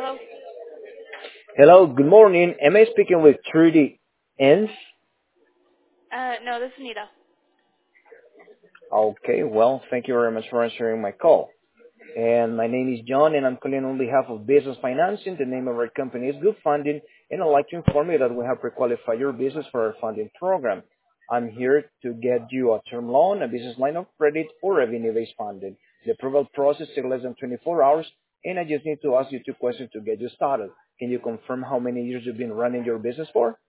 Hello. Hello, good morning. Am I speaking with Trudy Enns? No, this is Nita. Okay, well, thank you very much for answering my call. And my name is John, and I'm calling on behalf of Business Financing. The name of our company is Good Funding, and I'd like to inform you that we have pre-qualified your business for our funding program. I'm here to get you a term loan, a business line of credit, or revenue-based funding. The approval process takes less than 24 hours, and I just need to ask you two questions to get you started. Can you confirm how many years you've been running your business for?